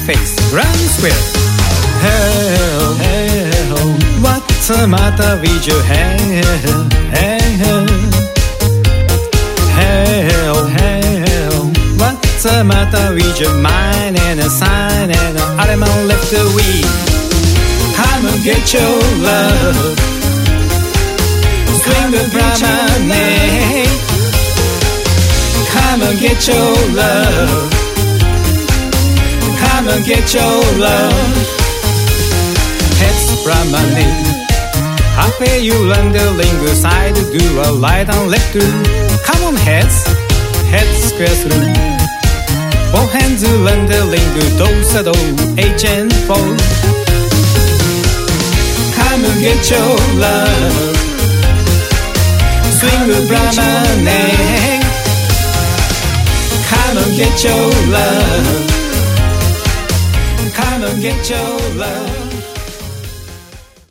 face, round square. Hell, hell, what's the matter with your hell, hell, hell, hell, what's the matter with your mind and a sign and an element left the weed. Come and get your love, swing the Brahmane. Come and get your love, come and get your love. Heads Brahmane, halfway you learn the lingo, side do a light and left do. Come on heads, heads square through. Both hands you learn the lingo, do sa do, H and four. Come and get your love, swing the Brahmane. Come and get your love, come and get your love.